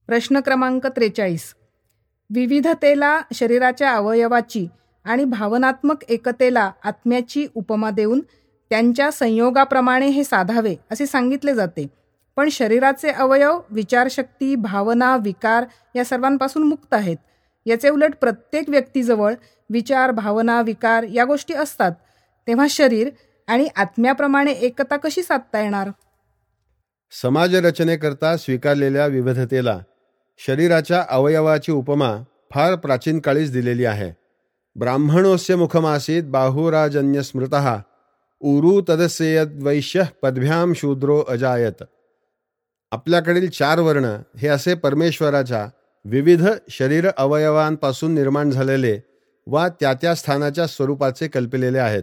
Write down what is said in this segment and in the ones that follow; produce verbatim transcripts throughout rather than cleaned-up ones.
प्रश्न क्रमांक त्रेचाळीस. विविधतेला शरीराच्या अवयवाची आणि भावनात्मक एकतेला आत्म्याची उपमा देऊन त्यांच्या संयोगाप्रमाणे हे साधावे असे सांगितले जाते. पण शरीराचे अवयव विचारशक्ती, भावना, विकार या सर्वांपासून मुक्त आहेत. याचे उलट प्रत्येक व्यक्तीजवळ विचार, भावना, विकार या गोष्टी असतात. तेव्हा शरीर आणि आत्म्याप्रमाणे एकता कशी साधता येणार? समाजरचनेकरता स्वीकारलेल्या विविधतेला शरीराच्या अवयवाची उपमा फार प्राचीन काळीच दिलेली आहे. ब्राह्मणोस्य मुखमासीत बाहुराजन्य स्मृतः उरु तदस्येयद वैश्य पदभ्याम शूद्रो अजायत. आपल्याकडील चार वर्ण हे असे परमेश्वराच्या विविध शरीर अवयवांपासून निर्माण झालेले वा त्या त्या स्थानाच्या स्वरूपाचे कल्पिलेले आहेत.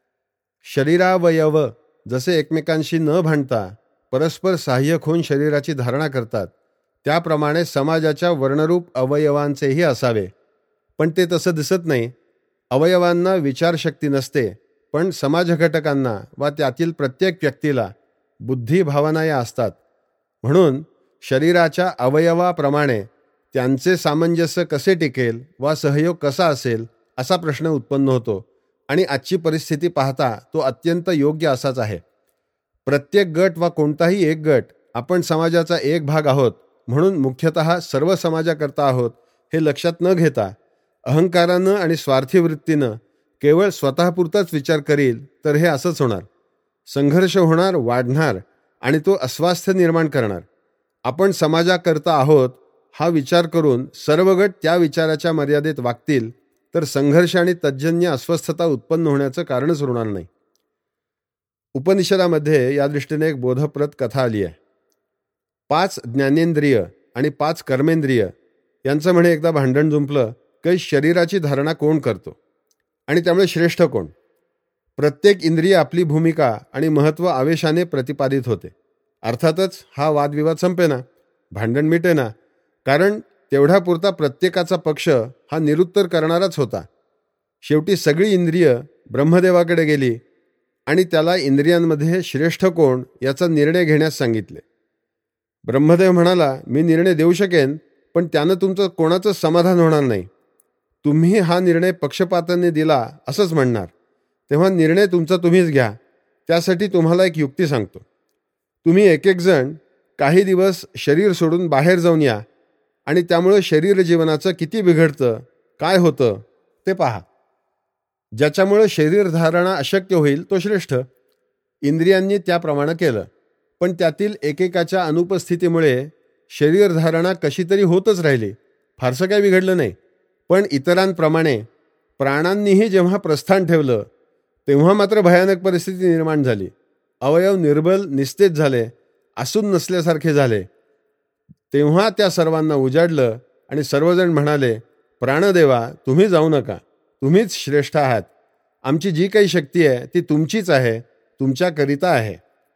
शरीरावयव जसे एकमेकांशी न भांडता परस्पर सहाय्यक होऊन शरीराची धारणा करतात, त्याप्रमाणे समाजाच्या वर्णरूप अवयवांचेही असावे. पण ते तसं दिसत नाही. अवयवांना विचारशक्ती नसते, पण समाजघटकांना वा त्यातील प्रत्येक व्यक्तीला बुद्धी, भावना या असतात. म्हणून शरीराच्या अवयवाप्रमाणे त्यांचे सामंजस्य कसे टिकेल वा सहयोग कसा असेल असा प्रश्न उत्पन्न होतो. आणि आजची परिस्थिती पाहता तो अत्यंत योग्य असाच आहे. प्रत्येक गट वा कोणताही एक गट आपण समाजाचा एक भाग आहोत म्हणून मुख्यतः सर्व समाजाकरता आहोत हे लक्षात न घेता अहंकारानं आणि स्वार्थी वृत्तीनं केवळ स्वतःपुरताच विचार करील तर हे असंच होणार. संघर्ष होणार, वाढणार आणि तो अस्वास्थ्य निर्माण करणार. आपण समाजाकरता आहोत हा विचार करून सर्व गट त्या विचाराच्या मर्यादेत वागतील तर संघर्ष आणि तज्जन्य अस्वस्थता उत्पन्न होण्याचं कारणच उरणार नाही. उपनिषदामध्ये या दृष्टीने एक बोधप्रद कथा आली आहे. पाच ज्ञानेंद्रिय आणि पाच कर्मेंद्रिय यांचं म्हणे एकदा भांडण जुंपलं की शरीराची धारणा कोण करतो आणि त्यामुळे श्रेष्ठ कोण. प्रत्येक इंद्रिय आपली भूमिका आणि महत्त्व आवेशाने प्रतिपादित होते. अर्थातच हा वादविवाद संपेना, भांडण मिटेना, कारण तेवढ्यापुरता प्रत्येकाचा पक्ष हा निरुत्तर करणाराच होता. शेवटी सगळी इंद्रिय ब्रह्मदेवाकडे गेली आणि त्याला इंद्रियांमध्ये श्रेष्ठ कोण याचा निर्णय घेण्यास सांगितले. ब्रह्मदेव म्हणाला, मी निर्णय देऊ शकेन, पण त्यानं तुमचं कोणाचंच समाधान होणार नाही. तुम्ही हा निर्णय पक्षपाताने दिला असंच म्हणणार. तेव्हा निर्णय तुमचा तुम्हीच घ्या. त्यासाठी तुम्हाला एक युक्ती सांगतो. तुम्ही एक एक जण काही दिवस शरीर सोडून बाहेर जाऊन या आणि त्यामुळे शरीर जीवनाचं किती बिघडतं, काय होतं ते पहा. ज्याच्यामुळे शरीर धारणा अशक्य होईल तो श्रेष्ठ. इंद्रियांनी त्याप्रमाणे केलं, पण त्यातील एकेकाच्या अनुपस्थितीमुळे शरीर धारणा कशी तरी होतच राहिली. फारसं काही बिघडलं नाही. पण इतरांप्रमाणे प्राणांनीही जेव्हा प्रस्थान ठेवलं तेव्हा मात्र भयानक परिस्थिती निर्माण झाली. अवयव निर्बल, निस्तेज झाले, असून नसल्यासारखे झाले. तेव्हा त्या सर्वांना उजाडलं आणि सर्वजण म्हणाले, प्राणदेवा तुम्ही जाऊ नका, तुम्हीच श्रेष्ठ आहात. आमची जी काही शक्ती आहे ती तुमचीच आहे, तुमच्याकरिता आहे.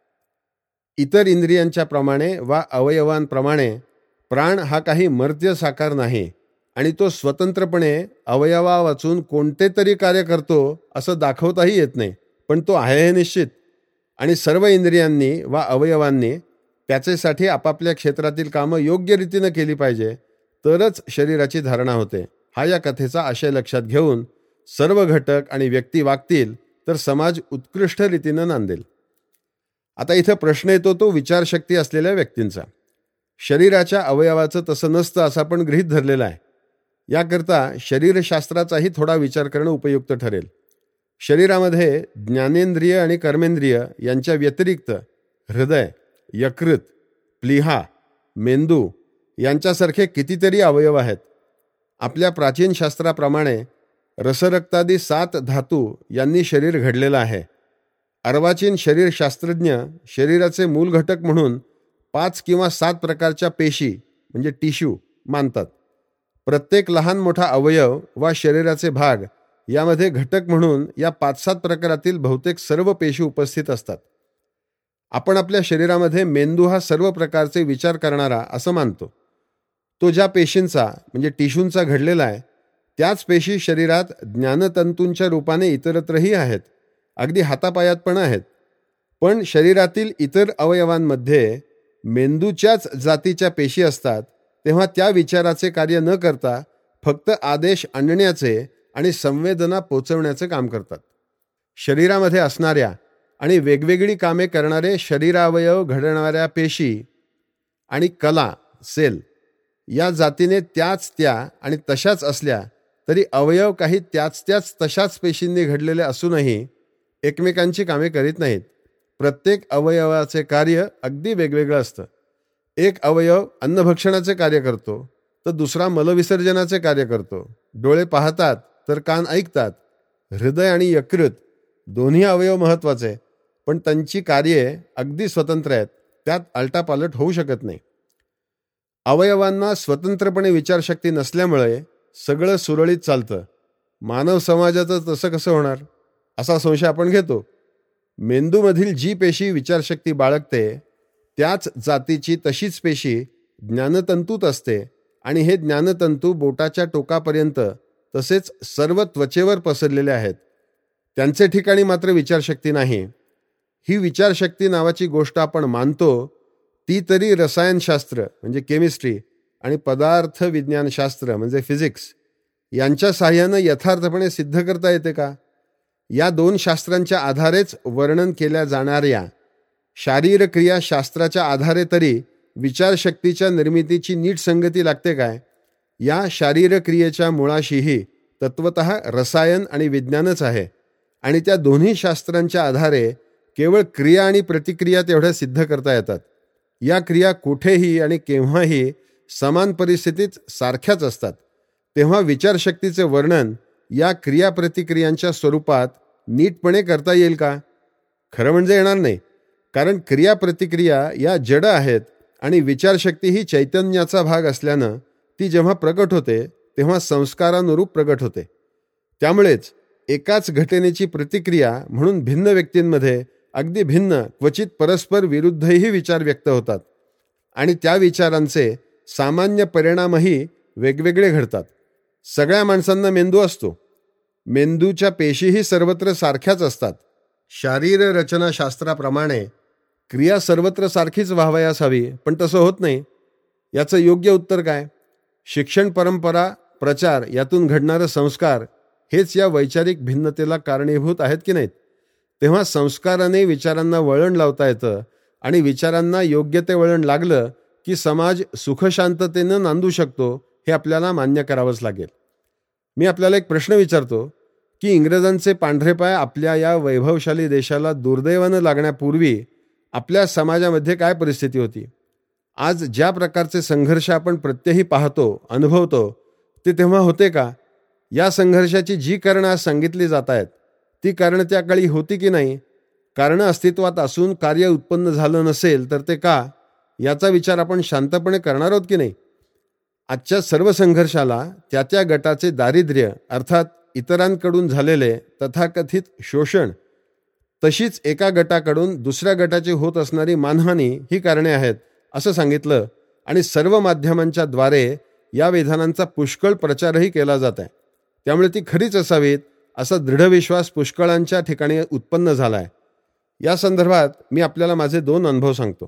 इतर इंद्रियांच्या प्रमाणे वा अवयवांप्रमाणे प्राण हा काही मर्त्य साकार नाही आणि तो स्वतंत्रपणे अवयवा वाचून कोणते तरी कार्य करतो असं दाखवताही येत नाही. पण तो आहे हे निश्चित. आणि सर्व इंद्रियांनी वा अवयवांनी त्याच्यासाठी आपापल्या क्षेत्रातील कामं योग्य रीतीनं केली पाहिजे, तरच शरीराची धारणा होते. हा या कथेचा आशय लक्षात घेऊन सर्व घटक आणि व्यक्ती वागतील तर समाज उत्कृष्ट रीतीनं नांदेल. आता इथं प्रश्न येतो तो विचारशक्ती असलेल्या व्यक्तींचा. शरीराच्या अवयवाचं तसं नसतं असं आपण गृहीत धरलेलं आहे. याकरता शरीरशास्त्राचाही थोडा विचार करणं उपयुक्त ठरेल. शरीरामध्ये ज्ञानेंद्रिय आणि कर्मेंद्रिय यांच्या व्यतिरिक्त हृदय, यकृत, प्लीहा, मेंदू यांच्यासारखे कितीतरी अवयव आहेत. आपल्या प्राचीन शास्त्राप्रमाणे रसरक्तादी सात धातू यांनी शरीर घडलेलं आहे. अर्वाचीन शरीरशास्त्रज्ञ शरीराचे मूल घटक म्हणून पाच किंवा सात प्रकारच्या पेशी म्हणजे टिश्यू मानतात. प्रत्येक लहान मोठा अवयव वा शरीराचे भाग यामध्ये घटक म्हणून या पाच सात प्रकारातील बहुतेक सर्व पेशी उपस्थित असतात. आपण आपल्या शरीरामध्ये मेंदू हा सर्व प्रकारचे विचार करणारा असं मानतो. तो ज्या पेशींचा म्हणजे टिश्यूंचा घडलेला आहे त्याच पेशी शरीरात ज्ञानतंतूंच्या रूपाने इतरत्रही आहेत. अगदी हातापायात पण आहेत. पण शरीरातील इतर अवयवांमध्ये मेंदूच्याच जातीच्या पेशी असतात तेव्हा त्या विचाराचे कार्य न करता फक्त आदेश आणण्याचे आणि संवेदना पोचवण्याचे काम करतात. शरीरामध्ये असणाऱ्या आणि वेगवेगळी कामे करणारे शरीरावयव घडणाऱ्या पेशी आणि कला सेल या जातीने त्याच त्या आणि तशाच असल्या तरी अवयव काही त्याच त्याच तशाच पेशींनी घडलेले असूनही एकमेकांची कामे करीत नाहीत. प्रत्येक अवयवाचे कार्य अगदी वेगवेगळं असतं. एक अवयव अन्नभक्षणाचे कार्य करतो तर दुसरा मलविसर्जनाचे कार्य करतो. डोळे पाहतात तर कान ऐकतात. हृदय आणि यकृत दोन्ही अवयव महत्त्वाचे, पण त्यांची कार्ये अगदी स्वतंत्र आहेत. त्यात आलटापालट होऊ शकत नाही. अवयवांना स्वतंत्रपणे विचारशक्ती नसल्यामुळे सगळं सुरळीत चालतं. मानव समाजाचं तसं कसं होणार असा संशय आपण घेतो. मेंदूमधील जी पेशी विचारशक्ती बाळगते त्याच जातीची तशीच पेशी ज्ञानतंतूत असते आणि हे ज्ञानतंतू बोटाच्या टोकापर्यंत तसेच सर्व त्वचेवर पसरलेले आहेत. त्यांचे ठिकाणी मात्र विचारशक्ती नाही. ही विचारशक्ती नावाची गोष्ट आपण मानतो ती तरी रसायनशास्त्र म्हणजे केमिस्ट्री आणि पदार्थ विज्ञानशास्त्र म्हणजे फिजिक्स यांच्या साह्यानं यथार्थपणे सिद्ध करता येते का? या दोन शास्त्रांच्या आधारेच वर्णन केल्या जाणाऱ्या शारीरक्रियाशास्त्राच्या आधारे तरी विचारशक्तीच्या निर्मितीची नीट संगती लागते काय? या शारीरक्रियेच्या मुळाशीही तत्वतः रसायन आणि विज्ञानच आहे आणि त्या दोन्ही शास्त्रांच्या आधारे केवळ क्रिया आणि प्रतिक्रिया तेवढ्या सिद्ध करता येतात. या क्रिया कुठेही आणि केव्हाही समान परिस्थितीत सारख्याच असतात. तेव्हा विचारशक्तीचे वर्णन या क्रियाप्रतिक्रियांच्या स्वरूपात नीटपणे करता येईल का? खरं म्हणजे येणार नाही. कारण क्रियाप्रतिक्रिया या जड आहेत आणि विचारशक्ती ही चैतन्याचा भाग असल्यानं ती जेव्हा प्रकट होते तेव्हा संस्कारानुरूप प्रकट होते. त्यामुळेच एकाच घटनेची प्रतिक्रिया म्हणून भिन्न व्यक्तींमध्ये अगदी भिन्न क्वचित परस्पर विरुद्धही विचार व्यक्त होतात आणि त्या विचारांचे सामान्य परिणामही वेगवेगळे घडतात. सगळ्या माणसांना मेंदू असतो. मेंदूच्या पेशीही सर्वत्र सारख्याच असतात. शारीररचनाशास्त्राप्रमाणे क्रिया सर्वत्र सारखीच व्हावयास हवी, पण तसं होत नाही. याचं योग्य उत्तर काय? शिक्षण परंपरा प्रचार यातून घडणारे संस्कार हेच या वैचारिक भिन्नतेला कारणीभूत आहेत की नाहीत? तेव्हा संस्काराने विचारांना वळण लावता येतं आणि विचारांना योग्य ते वळण लागलं की समाज सुखशांततेनं नांदू शकतो हे आपल्याला मान्य करावंच लागेल. मी आपल्याला एक प्रश्न विचारतो की इंग्रजांचे पांढरे पाय आपल्या या वैभवशाली देशाला दुर्दैवानं लागण्यापूर्वी आपल्या समाजामध्ये काय परिस्थिती होती? आज ज्या प्रकारचे संघर्ष आपण प्रत्यही पाहतो अनुभवतो ते तेव्हा होते का? या संघर्षाची जी कारणं आज सांगितली जात आहेत ती कारणं त्या काळी होती की नाही? कारणं अस्तित्वात असून कार्य उत्पन्न झालं नसेल तर ते का? याचा विचार आपण शांतपणे करणार आहोत की नाही? आजच्या सर्व संघर्षाला त्या त्या गटाचे दारिद्र्य अर्थात इतरांकडून झालेले तथाकथित शोषण तशीच एका गटाकडून दुसऱ्या गटाची होत असणारी मानहानी ही कारणे आहेत असं सांगितलं आणि सर्व माध्यमांच्या द्वारे या विधानांचा पुष्कळ प्रचारही केला जात आहे. त्यामुळे ती खरीच असावीत असा दृढ विश्वास पुष्कळांच्या ठिकाणी उत्पन्न झाला आहे. या संदर्भात मी आपल्याला माझे दोन अनुभव सांगतो.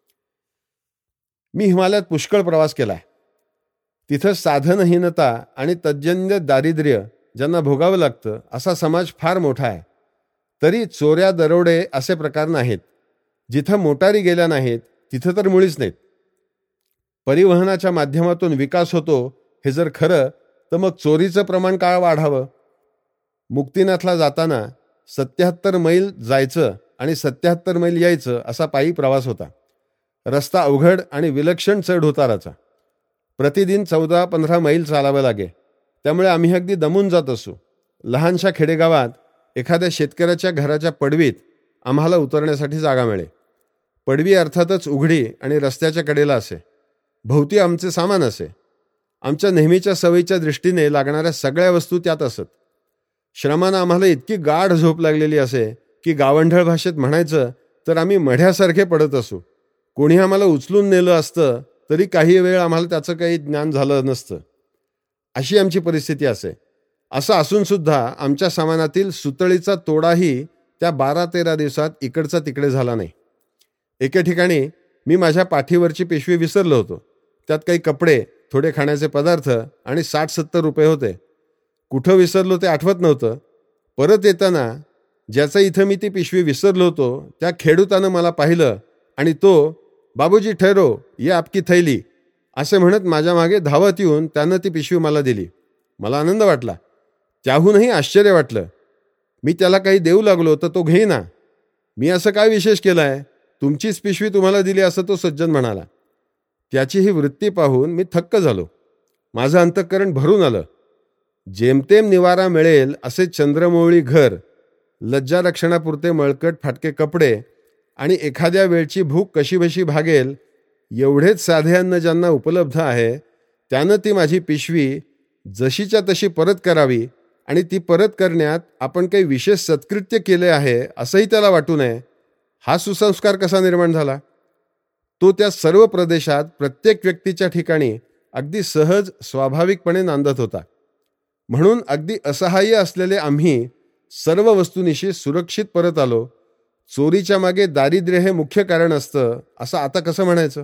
मी हिमालयात पुष्कळ प्रवास केला आहे. तिथं साधनहीनता आणि तज्जन्य दारिद्र्य ज्यांना भोगावं लागतं असा समाज फार मोठा आहे. तरी चोऱ्या दरोडे असे प्रकार नाहीत. जिथं मोटारी गेल्या नाहीत तिथं तर मुळीच नाहीत. परिवहनाच्या माध्यमातून विकास होतो हे जर खरं तर मग चोरीचं प्रमाण का वाढावं? मुक्तिनाथला जाताना सत्याहत्तर मैल जायचं आणि सत्याहत्तर मैल यायचं असा पायी प्रवास होता. रस्ता अवघड आणि विलक्षण चढ उताराचा. प्रतिदिन चौदा पंधरा मैल चालावं लागे. त्यामुळे आम्ही अगदी दमून जात असू. लहानशा खेडेगावात एखाद्या शेतकऱ्याच्या घराच्या पडवीत आम्हाला उतरण्यासाठी जागा मिळे. पडवी अर्थातच उघडी आणि रस्त्याच्या कडेला असे. भोवती आमचे सामान असे. आमच्या नेहमीच्या सवयीच्या दृष्टीने लागणाऱ्या सगळ्या वस्तू त्यात असत. श्रमानं आम्हाला इतकी गाढ झोप लागलेली असे की गावंढळ भाषेत म्हणायचं तर आम्ही मढ्यासारखे पडत असू. कोणी आम्हाला उचलून नेलं असतं तरी काही वेळ आम्हाला त्याचं काही ज्ञान झालं नसतं. अशी आमची परिस्थिती असे. असं असून सुद्धा आमच्या सामानातील सुतळीचा तोडाही त्या बारा तेरा दिवसात इकडचा तिकडे झाला नाही. एके ठिकाणी मी माझ्या पाठीवरची पिशवी विसरलो होतो. त्यात काही कपडे, थोडे खाण्याचे पदार्थ आणि साठ सत्तर रुपये होते. कुठं विसरलो ते आठवत नव्हतं. परत येताना ज्याचा इथं मी ती पिशवी विसरलो होतो त्या खेडूतानं मला पाहिलं आणि तो, बाबूजी ठहरो, ये आपकी थैली, असे म्हणत माझ्या मागे धावत येऊन त्यानं ती पिशवी मला दिली. मला आनंद वाटला. त्याहूनही आश्चर्य वाटलं. मी त्याला काही देऊ लागलो तर तो घेईना. मी असं काय विशेष केलं आहे, तुमचीच पिशवी तुम्हाला दिली असं तो सज्जन म्हणाला. त्याची ही वृत्ती पाहून मी थक्क झालो. माझं अंतःकरण भरून आलं. जेमतेम निवारा मिळेल असे चंद्रमौळी घर, लज्जारक्षणापुरते मळकट फाटके कपडे आणि एखाद्या वेळची भूक कशीबशी भागेल एवढेच साधे अन्न ज्यांना उपलब्ध आहे, त्यानं ती माझी पिशवी जशीच्या तशी परत करावी आणि ती परत करण्यात आपण काही विशेष सत्कृत्य केले आहे असंही त्याला वाटू नये. हा सुसंस्कार कसा निर्माण झाला? तो त्या सर्व प्रदेशात प्रत्येक व्यक्तीच्या ठिकाणी अगदी सहज स्वाभाविकपणे नांदत होता. म्हणून अगदी असहाय्य असलेले आम्ही सर्व वस्तूंनिशी सुरक्षित परत आलो. चोरीच्या मागे दारिद्र्य हे मुख्य कारण असतं असं आता कसं म्हणायचं?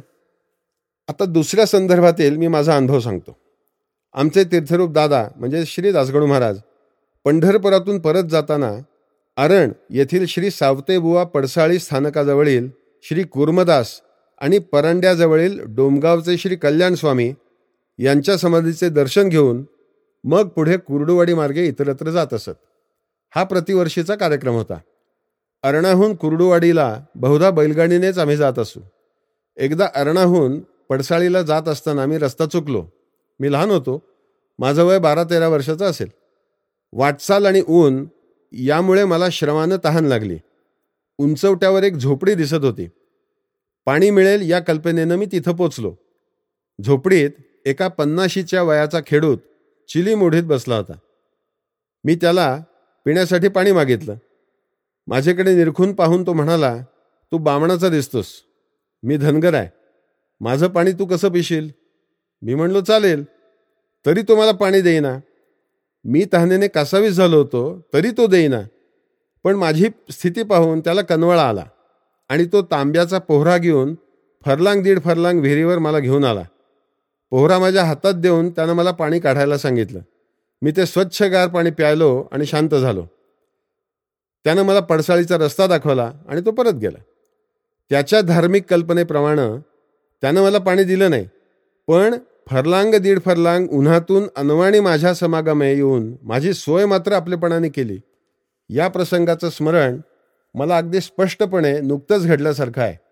आता दुसऱ्या संदर्भातील मी माझा अनुभव सांगतो. आमचे तीर्थरूप दादा म्हणजे श्री दासगणू महाराज पंढरपुरातून परत जाताना अरण येथील श्री सावतेबुवा पडसाळी स्थानकाजवळील श्री कुर्मदास आणि परांड्याजवळील डोमगावचे श्री कल्याण स्वामी यांच्या समाधीचे दर्शन घेऊन मग पुढे कुर्डुवाडी मार्गे इतरत्र जात असत. हा प्रतिवर्षीचा कार्यक्रम होता. अरणाहून कुर्डुवाडीला बहुधा बैलगाडीनेच आम्ही जात असू. एकदा अरणाहून पडसाळीला जात असताना मी रस्ता चुकलो. मी लहान होतो. माझं वय बारा तेरा वर्षाचं असेल. वाटचाल आणि ऊन यामुळे मला श्रमानं तहान लागली. उंचवट्यावर एक झोपडी दिसत होती. पाणी मिळेल या कल्पनेनं मी तिथं पोचलो. झोपडीत एका पन्नाशीच्या वयाचा खेडूत चिलीमुठीत बसला होता. मी त्याला पिण्यासाठी पाणी मागितलं. माझ्याकडे निरखून पाहून तो म्हणाला, तू बामणाचा दिसतोस, मी धनगर आहे, माझं पाणी तू कसं पिशील? मी म्हणलो चालेल. तरी तो मला पाणी देईना. मी तहानेने कासावीस झालो होतो तरी तो देईना. पण माझी स्थिती पाहून त्याला कनवळा आला आणि तो तांब्याचा पोहरा घेऊन फरलांग दीड फरलांग विहिरीवर मला घेऊन आला. पोहरा माझ्या हातात देऊन त्यानं मला पाणी काढायला सांगितलं. मी ते स्वच्छ गार पाणी प्यायलो आणि शांत झालो. त्यानं मला पडसाळीचा रस्ता दाखवला आणि तो परत गेला. त्याच्या धार्मिक कल्पनेप्रमाणे त्यानं मला पाणी दिलं नाही, पण फरलांग दीड फरलांग उन्हातून अनवाणी माझ्या समागमे येऊन माझी सोय मात्र आपलेपणाने केली. या प्रसंगाचं स्मरण मला अगदी स्पष्टपणे नुकतंच घडल्यासारखं आहे.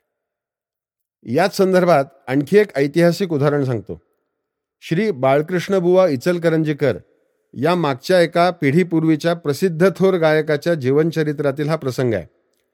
याच संदर्भात आणखी एक ऐतिहासिक उदाहरण सांगतो. श्री बाळकृष्णबुवा इचलकरंजीकर या मागच्या एका पिढीपूर्वीच्या प्रसिद्ध थोर गायकाच्या जीवनचरित्रातील हा प्रसंग आहे.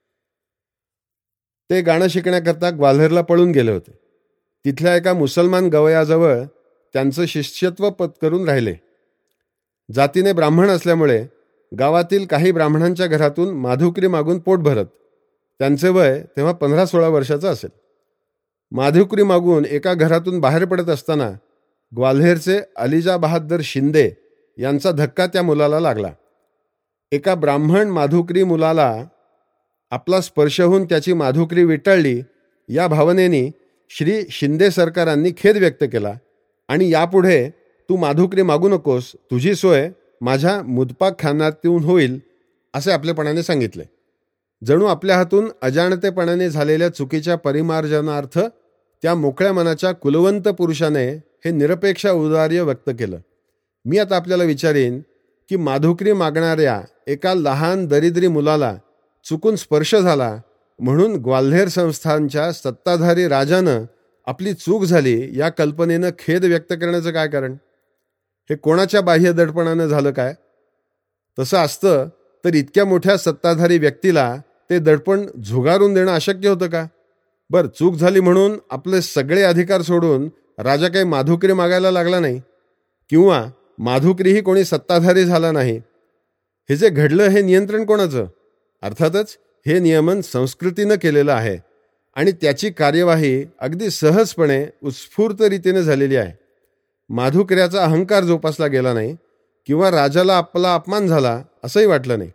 ते गाणं शिकण्याकरता ग्वाल्हेरला पळून गेले होते. तिथल्या एका मुसलमान गवयाजवळ त्यांचं शिष्यत्व पत्करून राहिले. जातीने ब्राह्मण असल्यामुळे गावातील काही ब्राह्मणांच्या घरातून माधुकरी मागून पोट भरत. त्यांचे वय तेव्हा पंधरा सोळा वर्षाचं असेल. माधुकरी मागून एका घरातून बाहेर पडत असताना ग्वाल्हेरचे अलिजा बहादर शिंदे यांचा धक्का त्या मुलाला लागला. एका ब्राह्मण माधुकरी मुलाला आपला स्पर्श होऊन त्याची माधुकरी विटाळली या भावनेने श्री शिंदे सरकारांनी खेद व्यक्त केला आणि यापुढे तू माधुकरी मागू नकोस, तुझी सोय माझ्या मुदपाक खानातून होईल असे आपलेपणाने सांगितले. जणू आपल्या हातून अजाणतेपणाने झालेल्या चुकीच्या परिमार्जनार्थ त्या मोकळ्या मनाच्या कुलवंत पुरुषाने हे निरपेक्ष औदार्य व्यक्त केलं. मी आता आपल्याला विचारेन की माधुकरी मागणाऱ्या एका लहान दरिद्री मुलाला चुकून स्पर्श झाला म्हणून ग्वाल्हेर संस्थानच्या सत्ताधारी राजानं आपली चूक झाली या कल्पनेनं खेद व्यक्त करण्याचं काय कारण? हे कोणाच्या बाह्य दडपणानं झालं काय? तसं असतं तर इतक्या मोठ्या सत्ताधारी व्यक्तीला ते दडपण झुगारून देणं अशक्य होतं का? बरं, चूक झाली म्हणून आपले सगळे अधिकार सोडून राजा काही माधुकरी मागायला लागला नाही किंवा माधुकरीही कोणी सत्ताधारी झाला नाही. हे जे घडलं हे नियंत्रण कोणाचं? अर्थातच हे नियमन संस्कृतीनं केलेलं आहे आणि त्याची कार्यवाही अगदी सहजपणे उत्स्फूर्त रीतीने झालेली आहे. माधुकऱ्याचा अहंकार जोपासला गेला नाही किंवा राजाला आपला अपमान झाला असंही वाटलं नाही.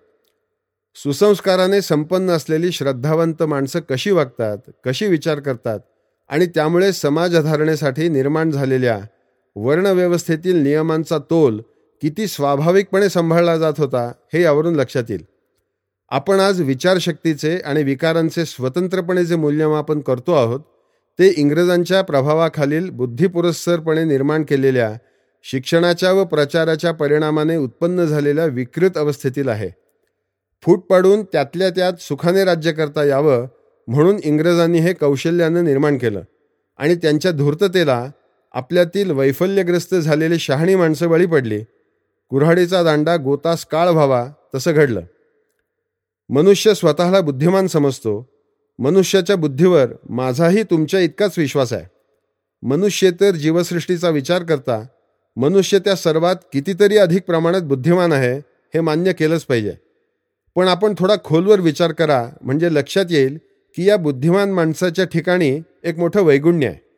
सुसंस्काराने संपन्न असलेली श्रद्धावंत माणसं कशी वागतात, कशी विचार करतात आणि त्यामुळे समाजधारणेसाठी निर्माण झालेल्या वर्णव्यवस्थेतील नियमांचा तोल किती स्वाभाविकपणे सांभाळला जात होता हे यावरून लक्षात येईल. आपण आज विचारशक्तीचे आणि विकारांचे स्वतंत्रपणे जे मूल्यमापन करतो आहोत ते इंग्रजांच्या प्रभावाखालील बुद्धिपुरस्सरपणे निर्माण केलेल्या शिक्षणाच्या व प्रचाराच्या परिणामाने उत्पन्न झालेल्या विकृत अवस्थेतील आहे. फूट पाडून त्यातल्या त्यात सुखाने राज्य करता यावं म्हणून इंग्रजांनी हे कौशल्यानं निर्माण केलं आणि त्यांच्या धूर्ततेला आपल्यातील वैफल्यग्रस्त झालेली शहाणी माणसं बळी पडली. कुऱ्हाडीचा दांडा गोतास काळ व्हावा तसं घडलं. मनुष्य स्वतःला बुद्धिमान समजतो. मनुष्याच्या बुद्धीवर माझाही तुमच्या इतकाच विश्वास आहे. मनुष्येतर जीवसृष्टीचा विचार करता मनुष्य त्या सर्वात कितीतरी अधिक प्रमाणात बुद्धिमान आहे हे मान्य केलंच पाहिजे. पण आपण थोडा खोलवर विचार करा म्हणजे लक्षात येईल की या बुद्धिमान माणसाच्या ठिकाणी एक मोठं वैगुण्य आहे.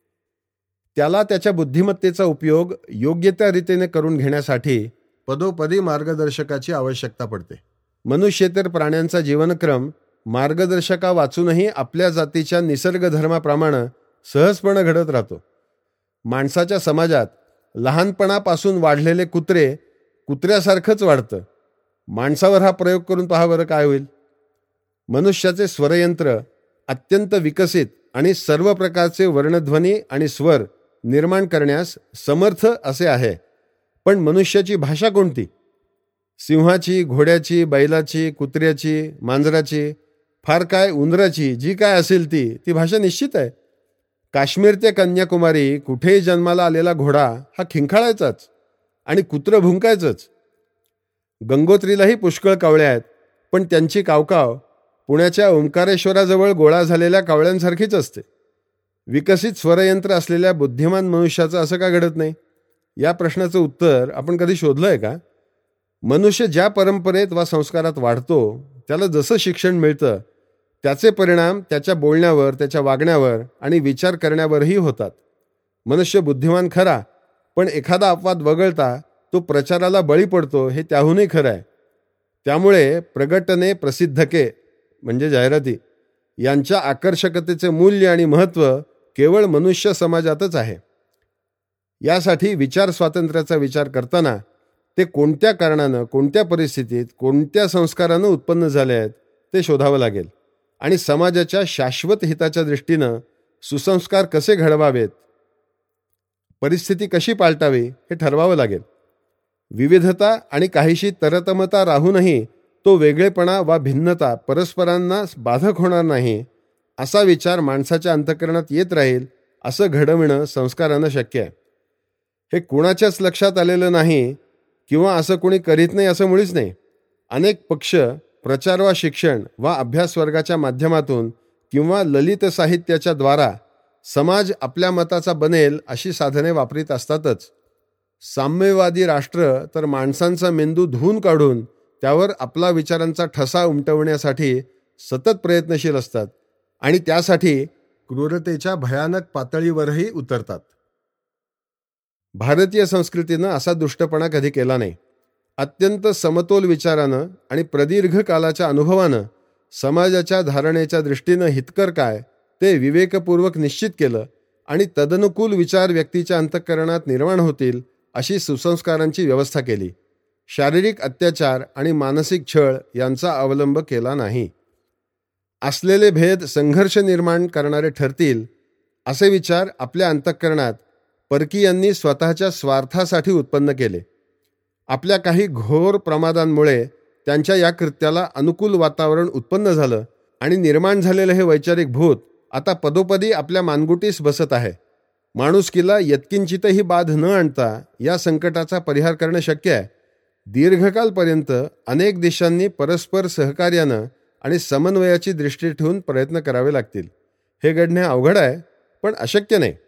त्याला त्याच्या बुद्धिमत्तेचा उपयोग योग्य त्या रीतीने करून घेण्यासाठी पदोपदी मार्गदर्शकाची आवश्यकता पडते. मनुष्येतर प्राण्यांचा जीवनक्रम मार्गदर्शका वाचूनही आपल्या जातीच्या निसर्गधर्माप्रमाणे सहजपणे घडत राहतो. माणसाच्या समाजात लहानपणापासून वाढलेले कुत्रे कुत्र्यासारखंच वाढतं. माणसावर हा प्रयोग करून पहा बरं काय होईल. मनुष्याचे स्वरयंत्र अत्यंत विकसित आणि सर्व प्रकारचे वर्णध्वनी आणि स्वर निर्माण करण्यास समर्थ असे आहे. पण मनुष्याची भाषा कोणती? सिंहाची, घोड्याची, बैलाची, कुत्र्याची, मांजराची, फार काय उंदराची, जी काय असेल ती ती भाषा निश्चित आहे. काश्मीर ते कन्याकुमारी कुठेही जन्माला आलेला घोडा हा खिंखाळायचाच आणि कुत्रं भुंकायचंच. गंगोत्रीलाही पुष्कळ कावळे आहेत पण त्यांची कावकाव पुण्याच्या ओंकारेश्वराजवळ गोळा झालेल्या कावळ्यांसारखीच असते. विकसित स्वरयंत्र असलेल्या बुद्धिमान मनुष्याचं असं का घडत नाही? या प्रश्नाचं उत्तर आपण कधी शोधलं आहे का? मनुष्य ज्या परंपरेत वा संस्कारात वाढतो त्याला जसं शिक्षण मिळतं त्याचे परिणाम त्याच्या बोलण्यावर, त्याच्या वागण्यावर आणि विचार करण्यावरही होतात. मनुष्य बुद्धिमान खरा पण एखादा अपवाद वगळता तो प्रचाराला बळी पडतो हे त्याहूनही खरं आहे. त्यामुळे प्रगटने प्रसिद्धके म्हणजे जाहिराती यांच्या आकर्षकतेचे मूल्य आणि महत्त्व केवळ मनुष्य समाजातच आहे. यासाठी विचार स्वातंत्र्याचा विचार करताना ते कोणत्या कारणानं, कोणत्या परिस्थितीत, कोणत्या संस्कारानं उत्पन्न झाले आहेत ते शोधावं लागेल आणि समाजाच्या शाश्वत हिताच्या दृष्टीनं सुसंस्कार कसे घडवावेत, परिस्थिती कशी पालटावी हे ठरवावं लागेल. विविधता आणि काहीशी तरतमता राहूनही तो वेगळेपणा वा भिन्नता परस्परांना बाधक होणार नाही असा विचार माणसाच्या अंतःकरणात येत राहील असं घडविणं संस्कारानं शक्य आहे. हे कुणाच्याच लक्षात आलेलं नाही किंवा असं कोणी करीत नाही असं मुळीच नाही. अनेक पक्ष प्रचार वा शिक्षण वा अभ्यास वर्गाच्या माध्यमातून किंवा ललित साहित्याच्या द्वारा समाज आपल्या मताचा बनेल अशी साधने वापरीत असतातच. साम्यवादी राष्ट्र तर माणसांचा मेंदू धुवून काढून त्यावर आपला विचारांचा ठसा उमटवण्यासाठी सतत प्रयत्नशील असतात आणि त्यासाठी क्रूरतेच्या भयानक पातळीवरही उतरतात. भारतीय संस्कृतीनं असा दुष्टपणा कधी केला नाही. अत्यंत समतोल विचारानं आणि प्रदीर्घ कालाच्या अनुभवानं समाजाच्या धारणेच्या दृष्टीनं हितकर काय ते विवेकपूर्वक निश्चित केलं आणि तदनुकूल विचार व्यक्तीच्या अंतःकरणात निर्माण होतील अशी सुसंस्कारांची व्यवस्था केली. शारीरिक अत्याचार आणि मानसिक छळ यांचा अवलंब केला नाही. असलेले भेद संघर्ष निर्माण करणारे ठरतील असे विचार आपल्या अंतःकरणात परकीयांनी स्वतःच्या स्वार्थासाठी उत्पन्न केले. आपल्या काही घोर प्रमादांमुळे त्यांच्या या कृत्याला अनुकूल वातावरण उत्पन्न झालं आणि निर्माण झालेलं हे वैचारिक भूत आता पदोपदी आपल्या मानगुटीस बसत आहे. माणुसकीला यत्किंचितही बाध न आणता या संकटाचा परिहार करणं शक्य आहे. दीर्घकालपर्यंत अनेक देशांनी परस्पर सहकार्यानं आणि समन्वयाची दृष्टी ठेवून प्रयत्न करावे लागतील. हे घडणे अवघड आहे पण अशक्य नाही.